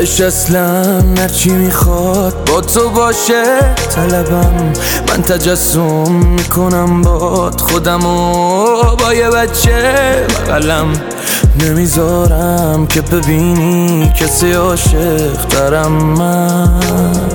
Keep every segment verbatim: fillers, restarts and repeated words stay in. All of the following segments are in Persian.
دلش اصلا هرچی میخواد با تو باشه طلبم. من تجسم میکنم باد خودمو با یه بچه بغلم. نمیذارم که ببینی کسی عاشق ترم. من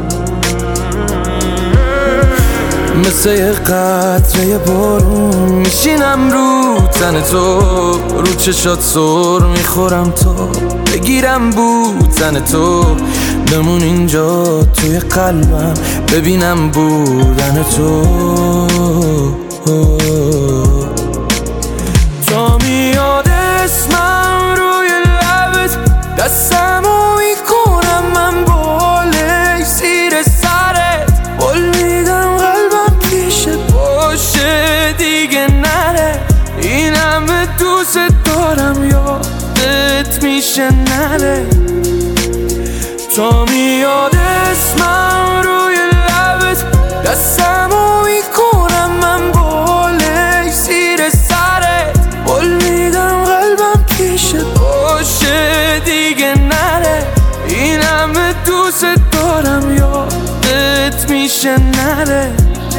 مثل یه قطره بارون میشینم رو تن تو، رو چشات سر میخورم تا بگیرم بودن تو. بمون اینجا توی قلبم ببینم بودن تو. تا میاد اسمم روی لبت دستمو میکنم من بالای زیر سرت. قول میدم قلبم پیش باشه دیگه نره. این همه دوست دارم یادت میشه نره. تا میاد اسمم روی لبت دستمو میکنم من بالای زیر سرت. قول میدم قلبم پیش باشه دیگه نره. این همه دوست دارم یادت میشه نره.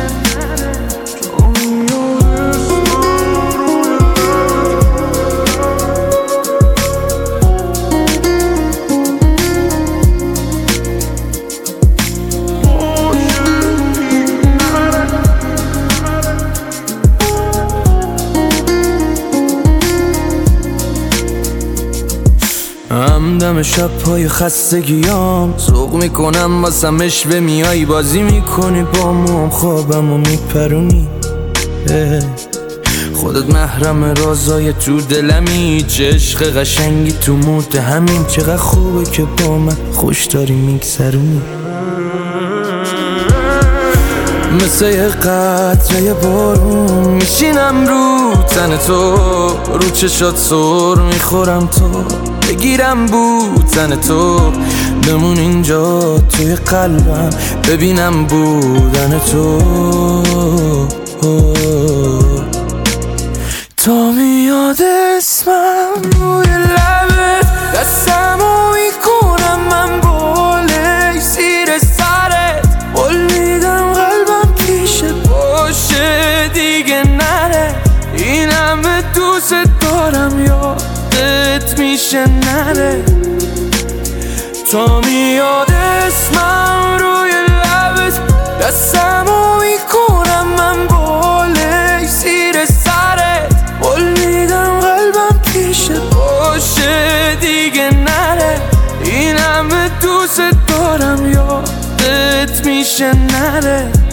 همدم شب‌های خستگیام ذوق میکنم واسم اشوه میای بازی میکنی با موام خوابمو میپرونی. خودت محرم رازای تو دلمی، چه عشق قشنگی تو مود همین. چقدر خوبه که با من خوش داری میگذرونی. مثل یه قطره بارون میشینم رو تن تو، رو چشات سر میخورم تا بگیرم بودن تو. بمون اینجا توی قلبم ببینم بودن تو. تا میاد اسمم روی لبت دستمو میکنم من بالای زیر سرت. قول میدم قلبم پیش باشه دیگه نره. این همه دوست دارم یادت میشه نره. تا میاد اسمم روی لبت دستمو میکنم من بالای زیر سرت. قول میدم قلبم پیش باشه دیگه نره. این همه دوست دارم یادت میشه نره.